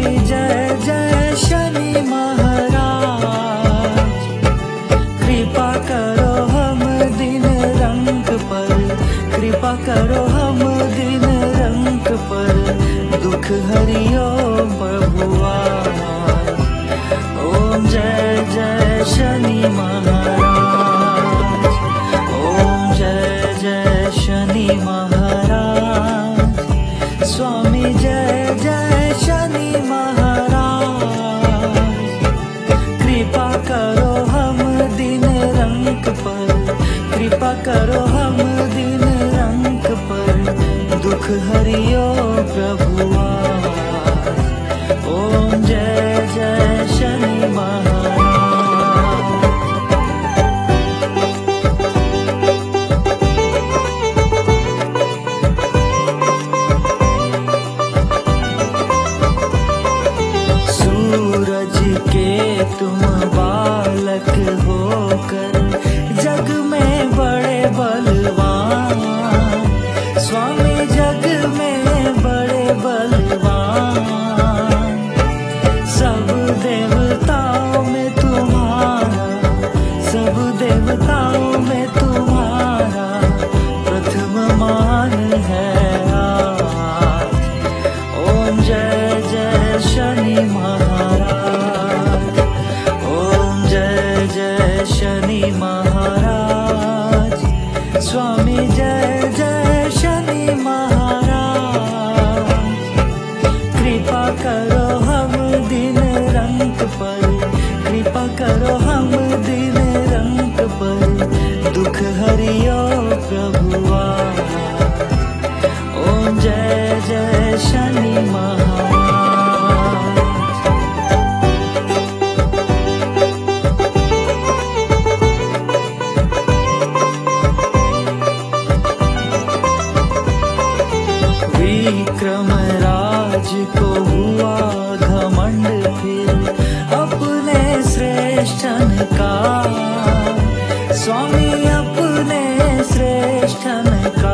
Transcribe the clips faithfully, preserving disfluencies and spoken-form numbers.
स्वामी जय जय शनि महाराज, कृपा करो हम दिन रंग पर, कृपा करो हम दिन रंग पर, दुख हरियो प्रभुआ। ओम जय जय शनि महाराज, ओम जय जय शनि महाराज, स्वामी जय जय शनि महाराज, कृपा करो हम दिन रंग पर, कृपा करो हम दिन रंग पर, दुख हरियो प्रभुआ। ओम जय जय शनि महाराज। सूरज के तुम बालक होकर जग में बड़े बलवान, स्वामी जग में बड़े बलवान, सब देवताओं में तुम्हारा, सब देवताओं में तुम्हारा प्रथम मान है आज। ओम जय जय शनि महाराज, ओम जय जय शनि महाराज, स्वामी जय जय शनि महाराज, कृपा करो हम दिन रंग पर, कृपा करो हम दिन रंग पर, दुख हरियो प्रभुआ। ओम जय जय शनि महाराज। विक्रम राज को हुआ घमंड फिर अपने श्रेष्ठन का, स्वामी अपने श्रेष्ठन का,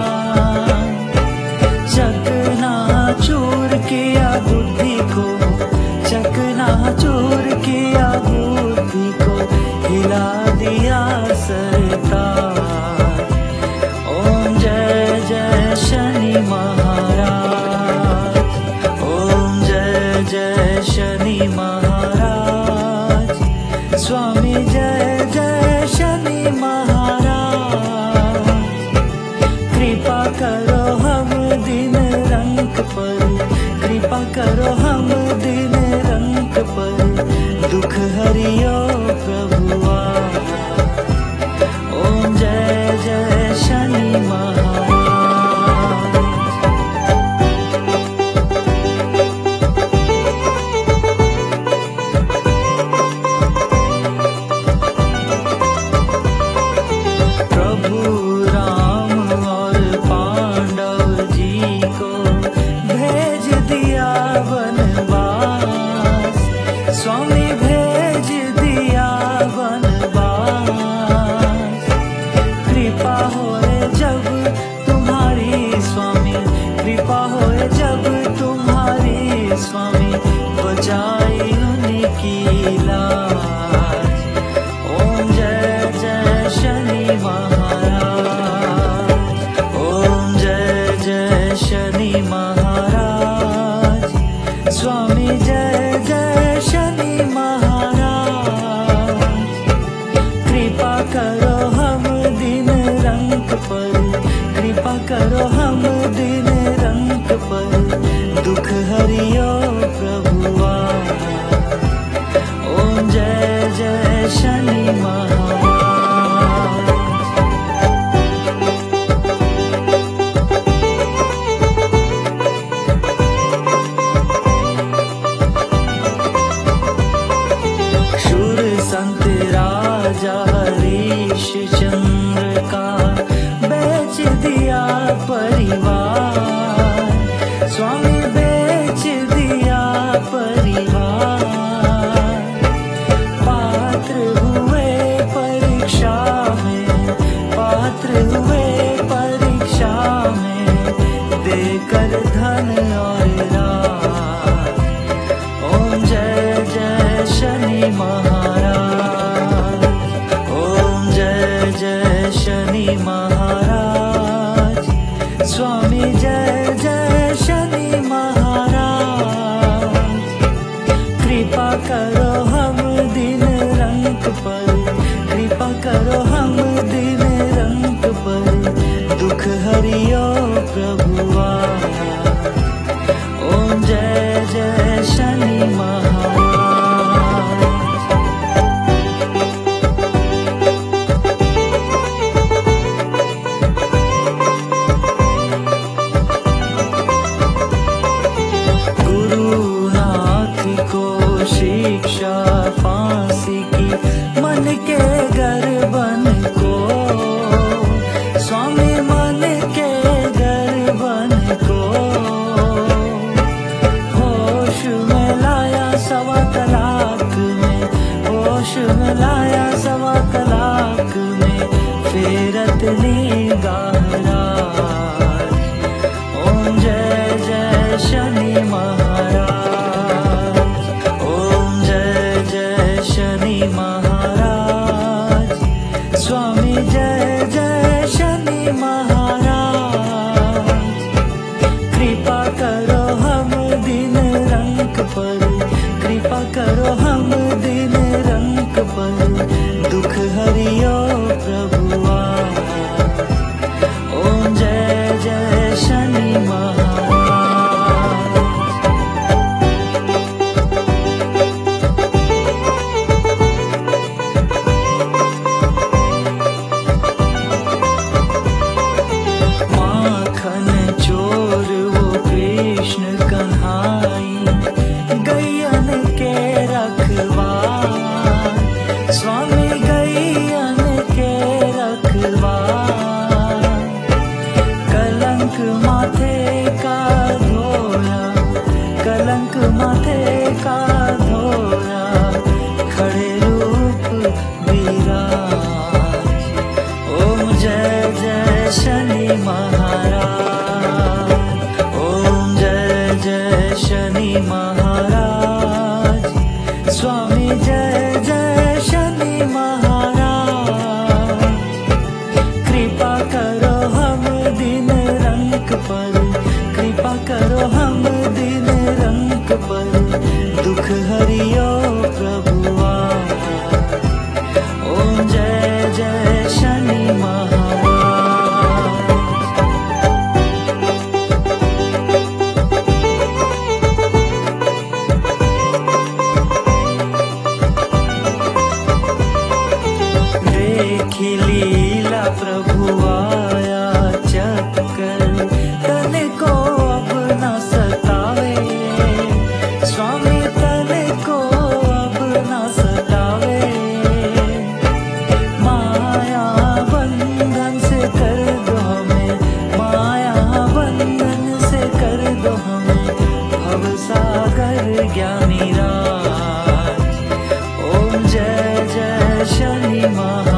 चकनाचूर किया बुद्धि को, चकनाचूर किया बुद्धि को, हिला दिया सरताज। ओम जय जय शनि महाराज, ओम जय जय शनि महाराज, स्वामी जय जय शनि महाराज, कृपा करो हम दिन रंग पर, कृपा करो हम दिन रंग पर, दुख हरियो प्रभुआ। ओम जय जय शनि महाराज। प्रभु राम और पांडव जी को भेज दिया वनवास, स्वामी भेज दिया वनवास, कृपा होए जब तुम्हारी स्वामी, कृपा होए जब तुम्हारी स्वामी, बचाई उनकी लाज। ओम जय जय शनि महाराज, ओम जय जय शनि महाराज, स्वामी जय जय शनि महाराज, कृपा करो हम दिन रंग पर, कृपा करो हम दिन रंग पर, दुख हरियो प्रभुआ। ओम जय जय शनि महाराज। करो हम दिन रंग पर, कृपा करो हम दिन रंग पर, दुख हरियो प्रभुआ। ओम जय जय शनि महाराज। शिक्षा फांसी की मन के गर्बन को, स्वामी मन के गर्बन को, होश में लाया सवा तलाक में, होश में लाया सवा तलाक में, फेरत निगाह राज। ओम जय जय शनि महाराज। महाराज स्वामी जय जय शनि महाराज। कृपा करो हम दिन रंग पर, कृपा करो हम दिन रंग पर, दुख हरियो प्रभुआ। ओम जय जय शनि महाराज। स्वामी गैयन के रखवार, कलंक माथे का धोया, कलंक माथे का धोया, खड़े रूप विराज। ओम जय जय शनि महाराज। ओम जय जय शनि महाराज। स्वामी जय जय शनि महाराज। कृपा करो हम दिन रंग पर, कृपा करो हम दिन रंग पर, दुख हरियो प्रभुआ। ओम जय जय शनि महाराज। लीला प्रभु आया चक्कर, तन को अब न सतावे, स्वामी तन को अब न सतावे। माया बंधन से कर दो हमें, माया बंधन से कर दो हमें, भव सागर ज्ञानी राज। ओम जय जय शनि महाराज।